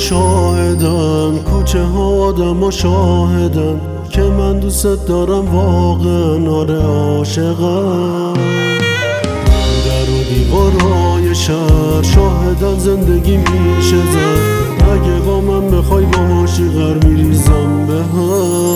شاهدن، کوچه ها آدم ها شاهدن که من دوست دارم واقعا، آره عاشقم. در و دیوارای شهر شاهدن زندگی میشه زد، اگه با من بخوای باشی غر میریزم به هم.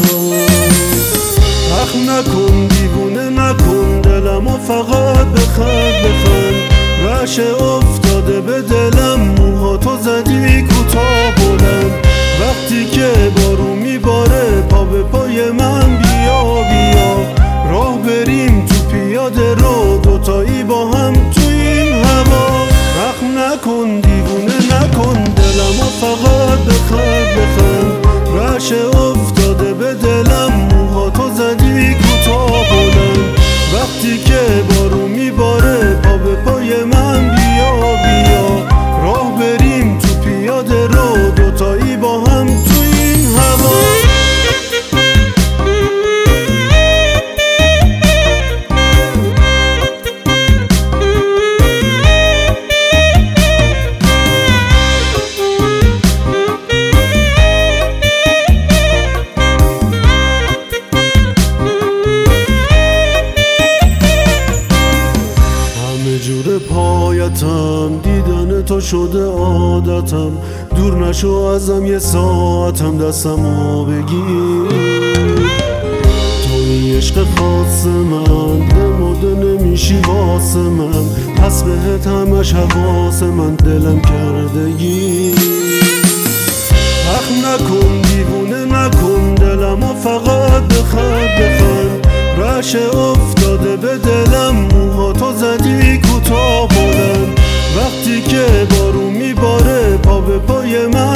اخ نکن دیوونه نکن دلمو، فقط بخند رش افتاده به دلم، موها تو زدی کوتاه بلند. وقتی که بارون میباره پا به پای من، بیا راه بریم تو پیاده رو، دوتایی با هم تو این هوا. اخ نکن دیوونه نکن دلمو، فقط بخند رش افتاده به دلم، موها تو زدی کوتاه بلند. وقتی که بارون میباره پا به پای من، بیا راه بریم تو پیاده رو، دوتایی با هم تو این هوا. جور پایتم دیدن تو شده عادتم، دور نشو ازم یه ساعتم، دستمو بگیر. توی عشق خاص من دماده نمیشی واسه من، پس بهت همش حواس من دلم کردگی. اخ نکن دیوونه نکن دلمو، فقط بخند رش افتاده به دلم، موها تو زدی کوتاه بلند. وقتی که بارون میباره پا به پای من،